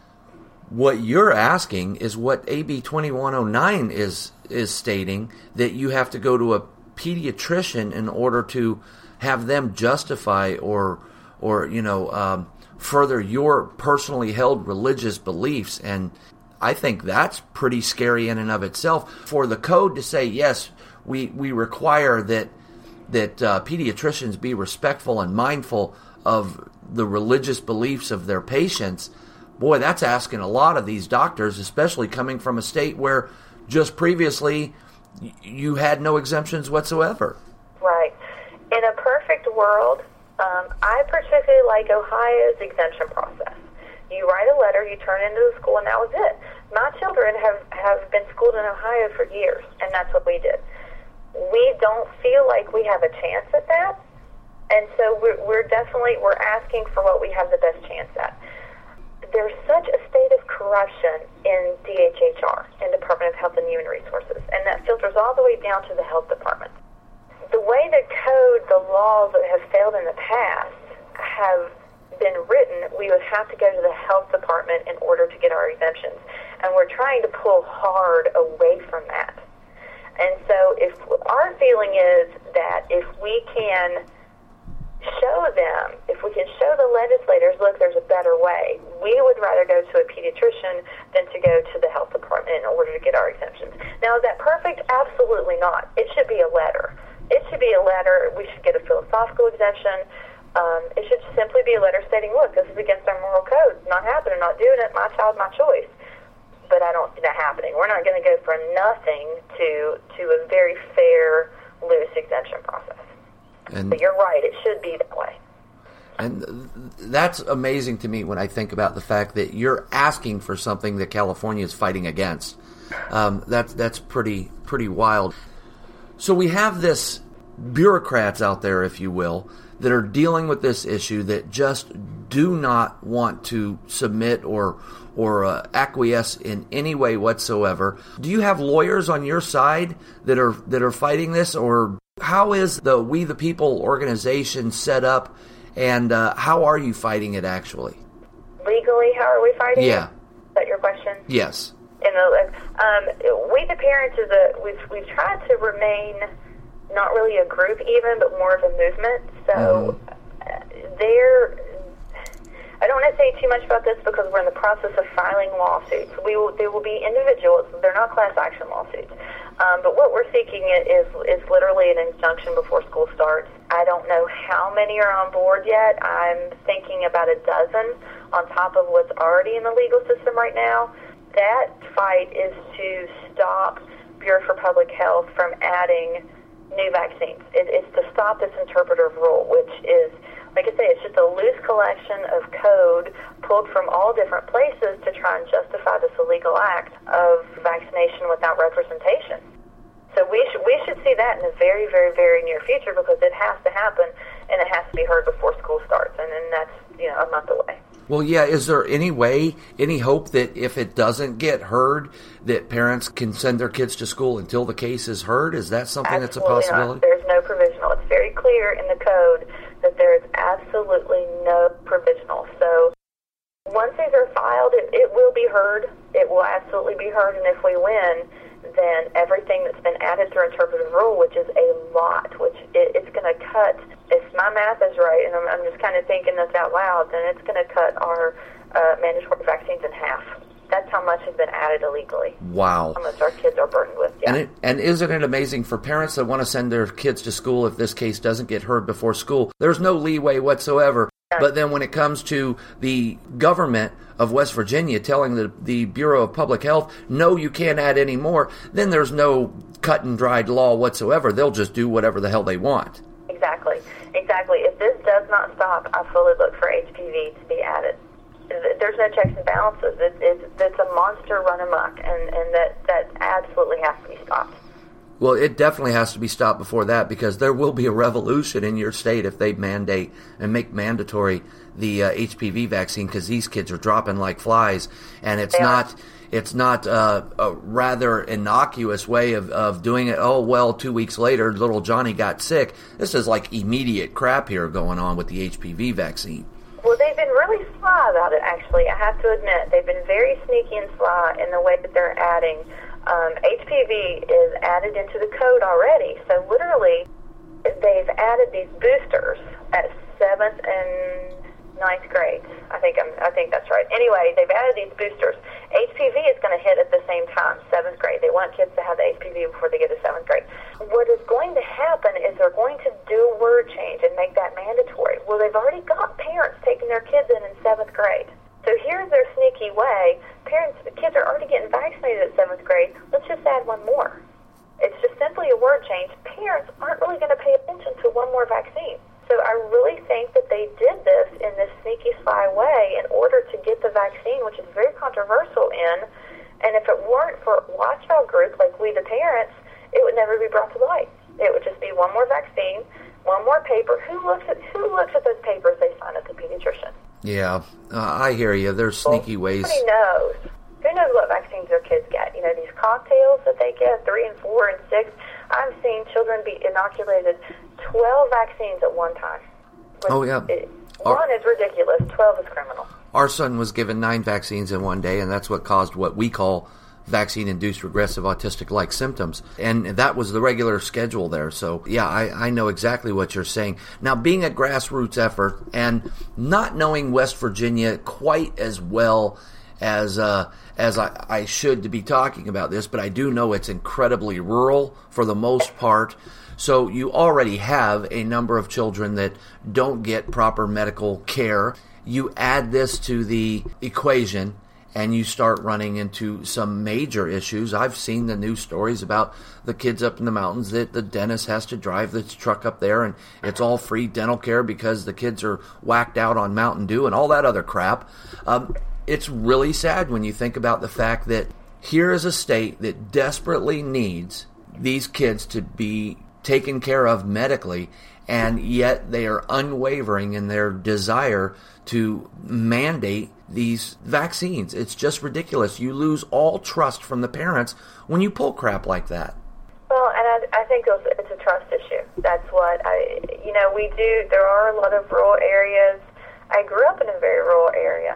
what you're asking is what A B twenty-one oh nine is is stating, that you have to go to a pediatrician in order to have them justify or or you know um, further your personally held religious beliefs. And I think that's pretty scary in and of itself. For the code to say, yes, we, we require that that uh, pediatricians be respectful and mindful of the religious beliefs of their patients, boy, that's asking a lot of these doctors, especially coming from a state where just previously y- you had no exemptions whatsoever. Right. In a perfect world, um, I particularly like Ohio's exemption process. You write a letter, you turn it into the school, and that was it. My children have, have been schooled in Ohio for years, and that's what we did. We don't feel like we have a chance at that, and so we're, we're definitely, we're asking for what we have the best chance at. There's such a state of corruption in D H H R, in Department of Health and Human Resources, and that filters all the way down to the health department. The way the code, the laws that have failed in the past have been written, we would have to go to the health department in order to get our exemptions. And we're trying to pull hard away from that. And so if our feeling is that if we can show them, if we can show the legislators, look, there's a better way, we would rather go to a pediatrician than to go to the health department in order to get our exemptions. Now, is that perfect? Absolutely not. It should be a letter. It should be a letter. We should get a philosophical exemption. Um, it should simply be a letter stating, look, this is against our moral code. Not happening, not doing it. My child, my choice. But I don't see that happening. We're not going to go from nothing to to a very fair, loose exemption process. And but you're right. It should be that way. And that's amazing to me when I think about the fact that you're asking for something that California is fighting against. Um, that's that's pretty pretty wild. So we have this bureaucrats out there, if you will, that are dealing with this issue that just do not want to submit or or uh, acquiesce in any way whatsoever. Do you have lawyers on your side that are that are fighting this, or how is the We the People organization set up, and uh, how are you fighting it actually? Legally, how are we fighting Yeah. it? Is that your question? Yes. In the, Um, we, the parents, is a we've we've tried to remain not really a group even, but more of a movement. So mm-hmm. there, I don't want to say too much about this because we're in the process of filing lawsuits. We will, they will be individuals. They're not class action lawsuits. Um, but what we're seeking is is literally an injunction before school starts. I don't know how many are on board yet. I'm thinking about a dozen on top of what's already in the legal system right now. That fight is to stop Bureau for Public Health from adding new vaccines. It, it's to stop this interpretive rule, which is, like I say, it's just a loose collection of code pulled from all different places to try and justify this illegal act of vaccination without representation. So we should we should see that in the very, very, very near future because it has to happen and it has to be heard before school starts, and then that's, you know, a month away. Well, yeah, is there any way, any hope that if it doesn't get heard, that parents can send their kids to school until the case is heard? Is that something Absolutely that's a possibility? Not. There's no provisional. It's very clear in the code that there is absolutely no provisional. So once these are filed, it, it will be heard. It will absolutely be heard, and if we win, then everything that's been added through interpretive rule, which is a lot, which it, it's going to cut, if my math is right, and I'm, I'm just kind of thinking this out loud, then it's going to cut our uh, mandatory vaccines in half. That's how much has been added illegally. Wow. How much our kids are burdened with. Yeah. And, it, and isn't it amazing for parents that want to send their kids to school if this case doesn't get heard before school? There's no leeway whatsoever. Yeah. But then when it comes to the government of West Virginia telling the, the Bureau of Public Health, no, you can't add any more, then there's no cut and dried law whatsoever. They'll just do whatever the hell they want. Exactly. Exactly. If this does not stop, I fully look for H P V to be added. There's no checks and balances. It, it, it's a monster run amok, and, and that, that absolutely has to be stopped. Well, it definitely has to be stopped before that, because there will be a revolution in your state if they mandate and make mandatory the uh, H P V vaccine, because these kids are dropping like flies, and it's they not are. it's not uh, a rather innocuous way of, of doing it. Oh, well, two weeks later, little Johnny got sick. This is like immediate crap here going on with the H P V vaccine. Well, they've been really sly about it, actually. I have to admit. They've been very sneaky and sly in the way that they're adding. Um, H P V is added into the code already. So literally, they've added these boosters at seventh and ninth grade. I think I'm, I think that's right. Anyway, they've added these boosters. H P V is going to hit at the same time, seventh grade. They want kids to have the H P V before they get to seventh grade. What is going to happen is they're going to do a word change and make that mandatory. Well, they've already got parents taking their kids in in seventh grade. So here's their sneaky way. Parents, the kids are already getting vaccinated at seventh grade. Let's just add one more. It's just simply a word change. Parents aren't really going to pay attention to one more vaccine. So I really think that they did this in this sneaky, sly way in order to get the vaccine, which is very controversial in. And if it weren't for a watchdog group like we, the parents, it would never be brought to light. It would just be one more vaccine, one more paper. Who looks at who looks at those papers they sign at the pediatrician? Yeah, uh, I hear you. There's sneaky ways. Nobody knows. Who knows what vaccines their kids get? You know, these cocktails that they get, three and four and six. I've seen children be inoculated twelve vaccines at one time. Which oh, yeah. It, one Our, is ridiculous. twelve is criminal. Our son was given nine vaccines in one day, and that's what caused what we call vaccine-induced regressive autistic-like symptoms. And that was the regular schedule there. So, yeah, I, I know exactly what you're saying. Now, being a grassroots effort and not knowing West Virginia quite as well as uh, as I, I should to be talking about this, but I do know it's incredibly rural for the most part. So you already have a number of children that don't get proper medical care. You add this to the equation, and you start running into some major issues. I've seen the news stories about the kids up in the mountains that the dentist has to drive this truck up there, and it's all free dental care because the kids are whacked out on Mountain Dew and all that other crap. Um, it's really sad when you think about the fact that here is a state that desperately needs these kids to be taken care of medically, and yet they are unwavering in their desire to mandate these vaccines. It's just ridiculous. You lose all trust from the parents when you pull crap like that. Well, and I, I think it's a trust issue. That's what I, you know, we do, there are a lot of rural areas. I grew up in a very rural area.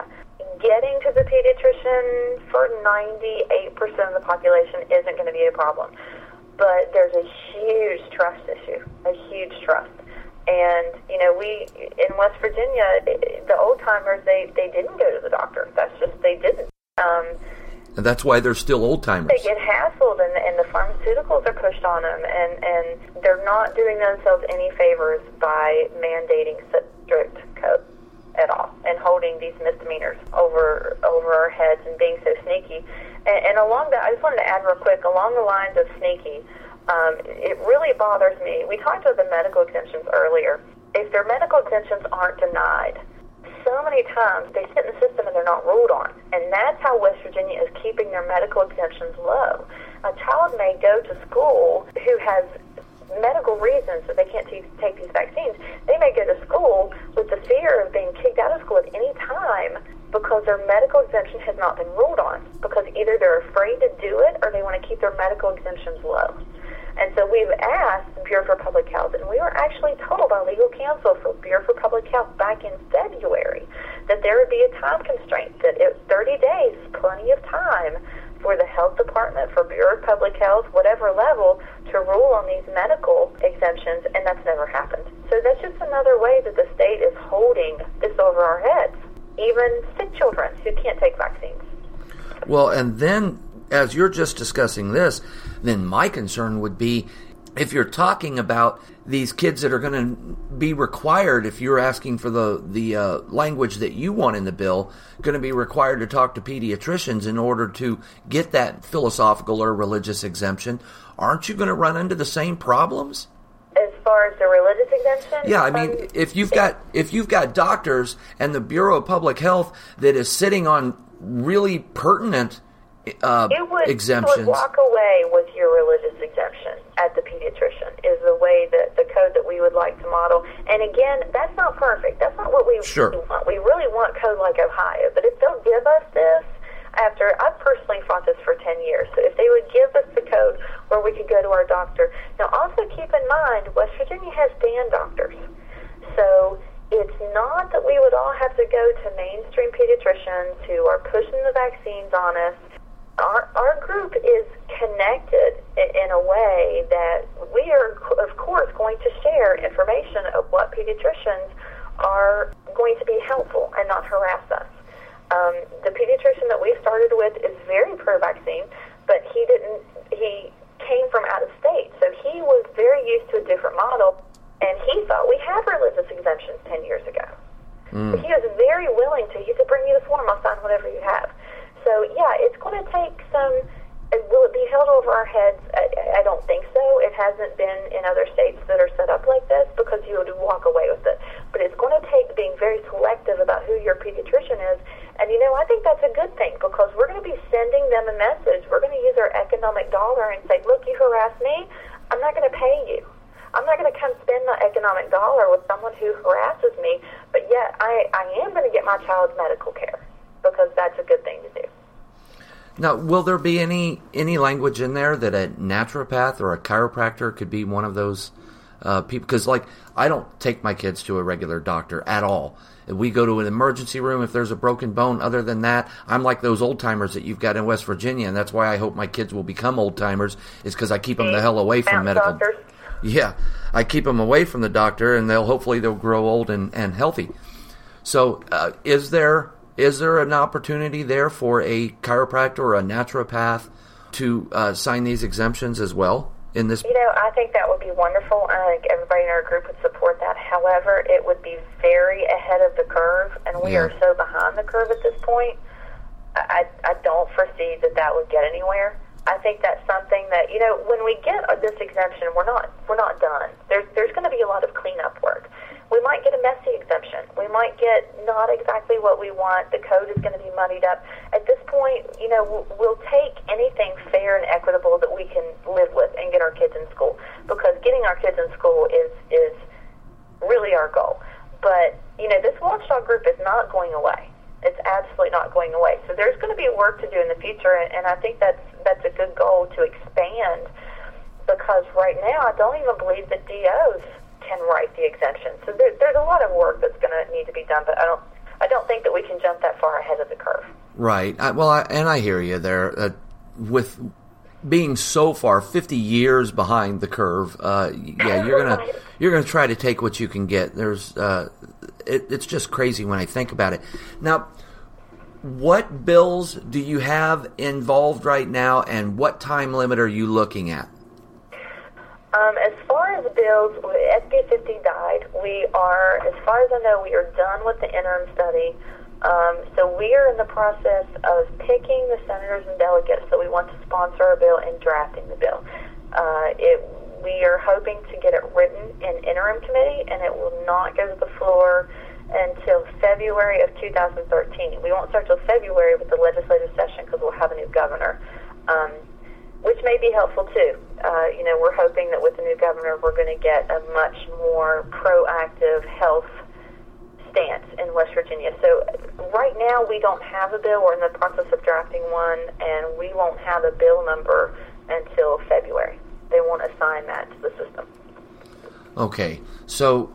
getting to the pediatrician for ninety-eight percent of the population isn't going to be a problem. But there's a huge trust issue, a huge trust. And, you know, we, in West Virginia, the old-timers, they, they didn't go to the doctor. That's just, they didn't. Um, and that's why they're still old-timers. They get hassled, and, and the pharmaceuticals are pushed on them, and, and they're not doing themselves any favors by mandating such strict code at all and holding these misdemeanors over over our heads and being so sneaky. And, and along that, I just wanted to add real quick, along the lines of sneaky, um, it really bothers me. We talked about the medical exemptions earlier. If their medical exemptions aren't denied, so many times they sit in the system and they're not ruled on. And that's how West Virginia is keeping their medical exemptions low. A child may go to school who has medical reasons that they can't t- take these vaccines. They may go to school with the fear of being kicked out of school at any time because their medical exemption has not been ruled on, because either they're afraid to do it or they want to keep their medical exemptions low. And so we've asked the Bureau for Public Health, and we were actually told by legal counsel for Bureau for Public Health back in February that there would be a time constraint, that it, thirty days is plenty of time for the health department, for Bureau of Public Health, whatever level, to rule on these medical exemptions, and that's never happened. So that's just another way that the state is holding this over our heads, even sick children who can't take vaccines. Well, and then, as you're just discussing this, then my concern would be if you're talking about these kids that are going to be required, if you're asking for the, the uh, language that you want in the bill, going to be required to talk to pediatricians in order to get that philosophical or religious exemption, aren't you going to run into the same problems? As far as the religious exemption? Yeah, I mean, um, if you've got if you've got doctors and the Bureau of Public Health that is sitting on really pertinent uh, you would, exemptions. You would walk away with your religious exemption at the pediatrician is the way that the code that we would like to model. And again, that's not perfect. That's not what we sure. really want. We really want code like Ohio. But if they'll give us this, after, I've personally fought this for ten years, so if they would give us the code where we could go to our doctor. Now also keep in mind, West Virginia has band doctors. So it's not that we would all have to go to mainstream pediatricians who are pushing the vaccines on us. Our, our group is connected in a way that we are, of course, going to share information of what pediatricians are going to be helpful and not harass us. Um, the pediatrician that we started with is very pro-vaccine, but he didn't. He came from out of state, so he was very used to a different model, and he thought we had religious exemptions ten years ago. Mm. He was very willing to. He said, "Bring me the form. I'll sign whatever you have." So, yeah, it's going to take some, will it be held over our heads? I, I don't think so. It hasn't been in other states that are set up like this because you would walk away with it. But it's going to take being very selective about who your pediatrician is. And, you know, I think that's a good thing because we're going to be sending them a message. We're going to use our economic dollar and say, look, you harass me, I'm not going to pay you. I'm not going to come spend my economic dollar with someone who harasses me, but yet I, I am going to get my child's medical care, because that's a good thing to do. Now, will there be any any language in there that a naturopath or a chiropractor could be one of those uh, people? Because, like, I don't take my kids to a regular doctor at all. If we go to an emergency room if there's a broken bone. Other than that, I'm like those old-timers that you've got in West Virginia, and that's why I hope my kids will become old-timers, is because I keep them the hell away from medical. Doctors. Yeah, I keep them away from the doctor, and they'll hopefully they'll grow old and, and healthy. So uh, is there... Is there an opportunity there for a chiropractor or a naturopath to uh, sign these exemptions as well in this? You know, I think that would be wonderful. I think everybody in our group would support that. However, it would be very ahead of the curve, and we yeah. are so behind the curve at this point. I, I don't foresee that that would get anywhere. I think that's something that, you know, when we get this exemption, we're not we're not done. There's there's going to be a lot of cleanup work. We might get a messy exemption. We might get not exactly what we want. The code is going to be muddied up. At this point, you know, we'll, we'll take anything fair and equitable that we can live with and get our kids in school, because getting our kids in school is is really our goal. But, you know, this watchdog group is not going away. It's absolutely not going away. So there's going to be work to do in the future, and, and I think that's that's a good goal to expand, because right now I don't even believe that D Os can write the exemption. So there, there's a lot of work that's going to need to be done, but I don't I don't think that we can jump that far ahead of the curve. Right. I, well, I, and I hear you there. Uh, with being so far fifty years behind the curve, uh, yeah, you're gonna you're gonna try to take what you can get. There's, uh, it, it's just crazy when I think about it. Now, what bills do you have involved right now, and what time limit are you looking at? Um, as far as bills, S B fifty died. We are, as far as I know, we are done with the interim study. Um, so we are in the process of picking the senators and delegates that we want to sponsor our bill and drafting the bill. Uh, it, we are hoping to get it written in interim committee, and it will not go to the floor until February of two thousand thirteen. We won't start till February with the legislative session because we'll have a new governor, um, which may be helpful too. Uh, you know, we're hoping that with the new governor, we're going to get a much more proactive health stance in West Virginia. So right now we don't have a bill. We're in the process of drafting one, and we won't have a bill number until February. They won't assign that to the system. Okay, so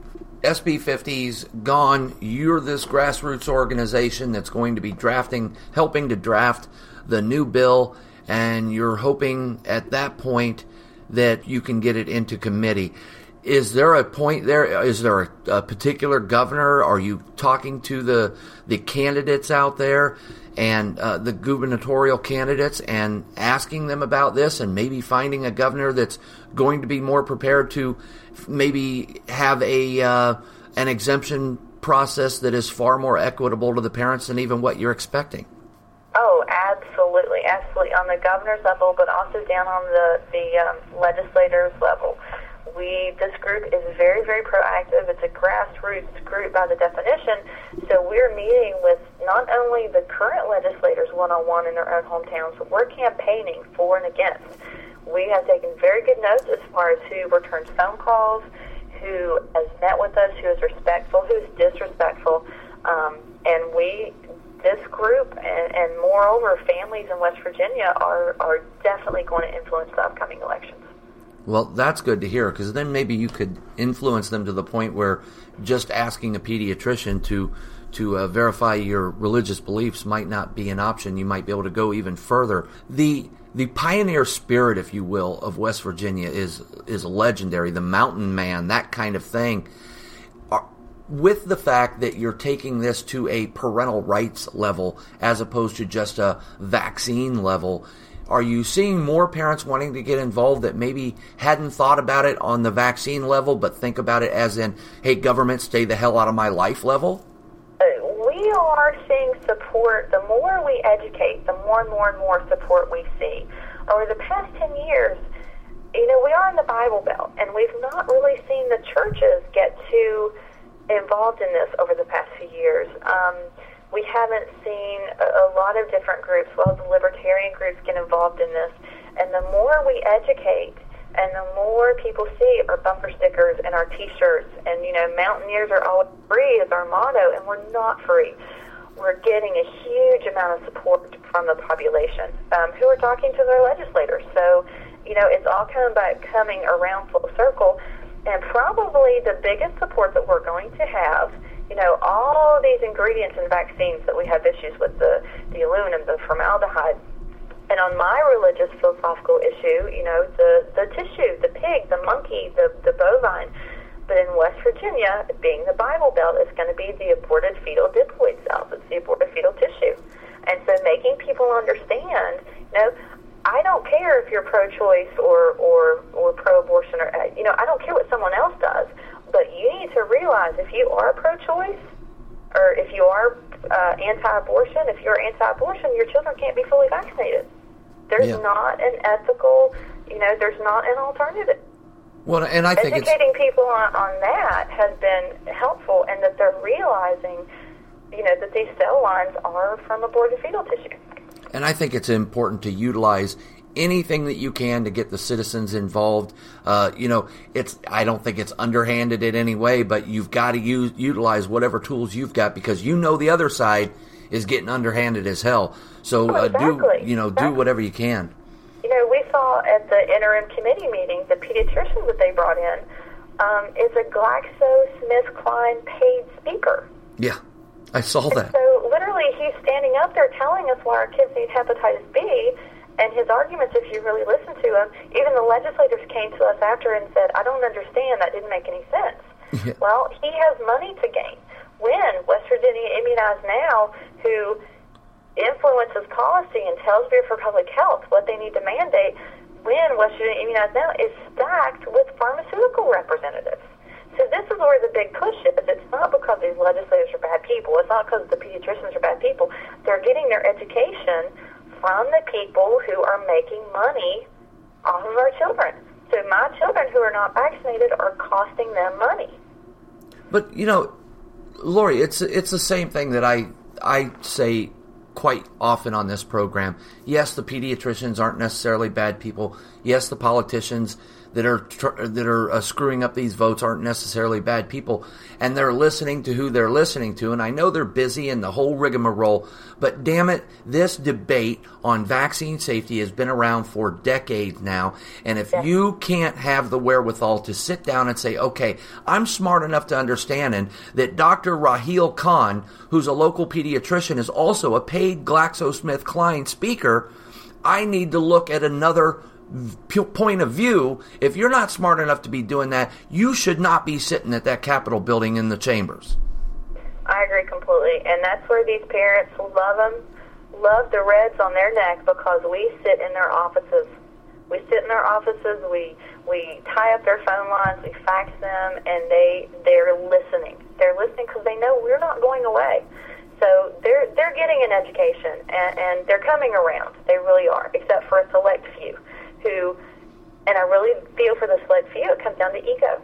S B fifty's gone. You're this grassroots organization that's going to be drafting, helping to draft the new bill, and you're hoping at that point that you can get it into committee. Is there a point there? Is there a, a particular governor? Are you talking to the the candidates out there and uh, the gubernatorial candidates and asking them about this, and maybe finding a governor that's going to be more prepared to maybe have a uh, an exemption process that is far more equitable to the parents than even what you're expecting? Oh, absolutely, absolutely. On the governor's level, but also down on the the um, legislators level. We, this group is very, very proactive. It's a grassroots group by the definition. So we're meeting with not only the current legislators one-on-one in their own hometowns, but we're campaigning for and against. We have taken very good notes as far as who returns phone calls, who has met with us, who is respectful, who is disrespectful. Um, and we, this group, and, and moreover, families in West Virginia are, are definitely going to influence the upcoming elections. Well, that's good to hear, because then maybe you could influence them to the point where just asking a pediatrician to to uh, verify your religious beliefs might not be an option. You might be able to go even further. The the pioneer spirit, if you will, of West Virginia is is legendary. The mountain man, that kind of thing. Are, with the fact that you're taking this to a parental rights level as opposed to just a vaccine level, are you seeing more parents wanting to get involved that maybe hadn't thought about it on the vaccine level, but think about it as in, hey, government, stay the hell out of my life level? Uh, we are seeing support. The more we educate, the more and more and more support we see. Over the past ten years, you know, we are in the Bible Belt, and we've not really seen the churches get too involved in this over the past few years. Um, We haven't seen a, a lot of different groups, well, the libertarian groups get involved in this. And the more we educate and the more people see our bumper stickers and our T-shirts, and, you know, Mountaineers are always free is our motto, and we're not free. We're getting a huge amount of support from the population um, who are talking to their legislators. So, you know, it's all coming back, coming around full circle. And probably the biggest support that we're going to have, you know, all these ingredients in vaccines that we have issues with, the, the aluminum, the formaldehyde. And on my religious philosophical issue, you know, the, the tissue, the pig, the monkey, the, the bovine. But in West Virginia, being the Bible Belt, it's going to be the aborted fetal diploid cells. It's the aborted fetal tissue. And so making people understand, you know, I don't care if you're pro-choice or, or, or pro-abortion, or, you know, I don't care what someone else does. But you need to realize if you are pro-choice or if you are uh, anti-abortion, if you're anti-abortion, your children can't be fully vaccinated. There's yeah. not an ethical, you know, there's not an alternative. Well, and I think educating it's... people on, on that has been helpful, and that they're realizing, you know, that these cell lines are from aborted fetal tissue. And I think it's important to utilize anything that you can to get the citizens involved. Uh, you know, it's I don't think it's underhanded in any way, but you've got to use, utilize whatever tools you've got, because you know the other side is getting underhanded as hell. So oh, exactly. uh, do you know exactly. do whatever you can. You know, we saw at the interim committee meeting the pediatrician that they brought in um, is a GlaxoSmithKline paid speaker. Yeah. I saw that. And so literally he's standing up there telling us why our kids need hepatitis B, and his arguments, if you really listen to him, even the legislators came to us after and said, I don't understand, that didn't make any sense. Yeah. Well, he has money to gain. When West Virginia Immunize Now, who influences policy and tells Bureau for Public Health what they need to mandate, when West Virginia Immunize Now is stacked with pharmaceutical representatives. So this is where the big push is. It's not because these legislators are bad people. It's not because the pediatricians are bad people. They're getting their education from the people who are making money off of our children. So my children who are not vaccinated are costing them money. But, you know, Lori, it's it's the same thing that I I say quite often on this program. Yes, the pediatricians aren't necessarily bad people. Yes, the politicians that are tr- that are uh, screwing up these votes aren't necessarily bad people, and they're listening to who they're listening to, and I know they're busy in the whole rigmarole, but damn it, this debate on vaccine safety has been around for decades now, and if yes. you can't have the wherewithal to sit down and say, okay, I'm smart enough to understand and that Doctor Raheel Khan, who's a local pediatrician, is also a paid GlaxoSmithKline speaker, I need to look at another point of view. If you're not smart enough to be doing that, you should not be sitting at that Capitol building in the chambers. I agree completely, and that's where these parents love them, love the Reds on their neck, because we sit in their offices. We sit in their offices, we we tie up their phone lines, we fax them, and they, they're listening. They're listening because they know we're not going away. So they're they're getting an education, and, and they're coming around. They really are, except for a select few. Who, and I really feel for the select few, it comes down to ego.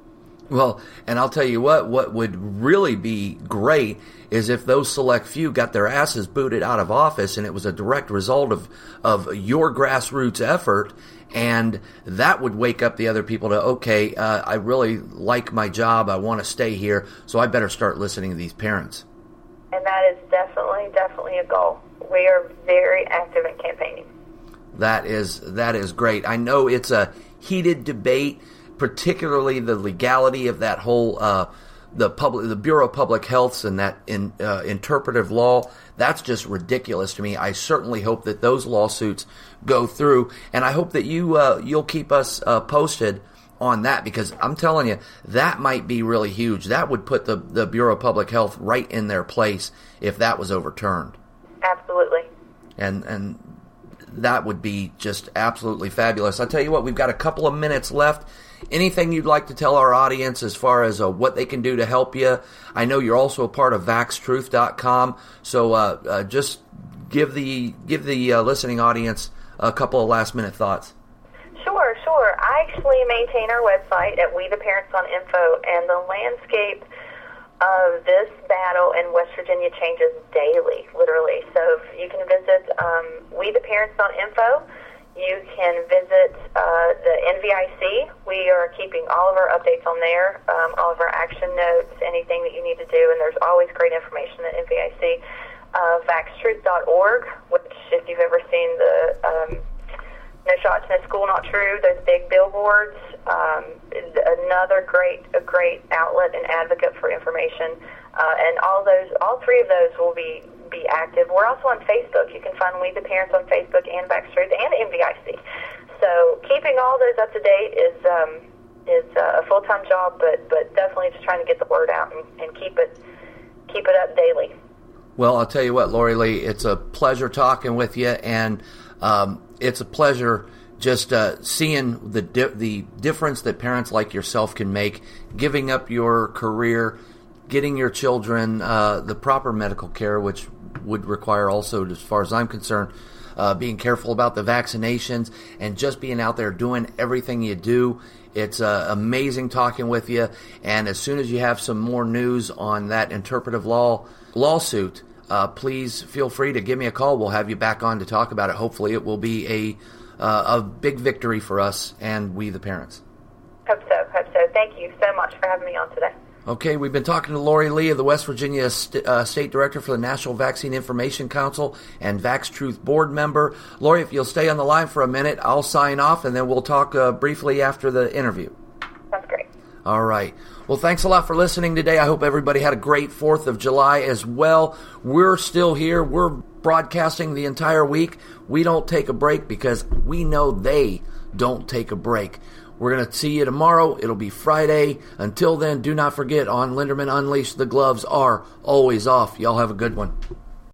Well, and I'll tell you what, what would really be great is if those select few got their asses booted out of office and it was a direct result of, of your grassroots effort, and that would wake up the other people to, okay, uh, I really like my job, I want to stay here, so I better start listening to these parents. And that is definitely, definitely a goal. We are very active in campaigning. That is that is great. I know it's a heated debate, particularly the legality of that whole uh, the public, the Bureau of Public Health and that in, uh, interpretive law. That's just ridiculous to me. I certainly hope that those lawsuits go through, and I hope that you uh, you'll keep us uh, posted on that, because I'm telling you, that might be really huge. That would put the the Bureau of Public Health right in their place if that was overturned. Absolutely. And and. That would be just absolutely fabulous. I'll tell you what, we've got a couple of minutes left. Anything you'd like to tell our audience as far as uh, what they can do to help you? I know you're also a part of vax truth dot com, so uh, uh, just give the give the uh, listening audience a couple of last-minute thoughts. Sure, sure. I actually maintain our website at We the Parents on Info, and the landscape of this battle in West Virginia changes daily, literally. So you can visit um, We the Parents on Info. You can visit uh, the N V I C. We are keeping all of our updates on there, um, all of our action notes, anything that you need to do, and there's always great information at N V I C. Uh, vax truth dot org, which if you've ever seen the um, No Shots, No School, Not True, those big billboards, um, another great a great outlet and advocate for information. Uh, and all those, all three of those will be, be active. We're also on Facebook. You can find We the Parents on Facebook and Vax Truth and N V I C. So keeping all those up to date is um, is uh, a full-time job, but, but definitely just trying to get the word out and, and keep it keep it up daily. Well, I'll tell you what, Lori Lee, it's a pleasure talking with you, and um, it's a pleasure just uh, seeing the di- the difference that parents like yourself can make, giving up your career, getting your children uh, the proper medical care, which would require also, as far as I'm concerned, uh, being careful about the vaccinations, and just being out there doing everything you do. It's uh, amazing talking with you, and as soon as you have some more news on that interpretive law lawsuit, uh, please feel free to give me a call. We'll have you back on to talk about it. Hopefully it will be a uh, a big victory for us and we the parents. Hope so, hope so. Thank you so much for having me on today. Okay, we've been talking to Lori Lee of the West Virginia St- uh, State Director for the National Vaccine Information Council and Vax Truth Board member. Lori, if you'll stay on the line for a minute, I'll sign off, and then we'll talk uh, briefly after the interview. That's great. All right. Well, thanks a lot for listening today. I hope everybody had a great fourth of July as well. We're still here. We're broadcasting the entire week. We don't take a break because we know they don't take a break. We're going to see you tomorrow. It'll be Friday. Until then, do not forget, on Linderman Unleashed, the gloves are always off. Y'all have a good one.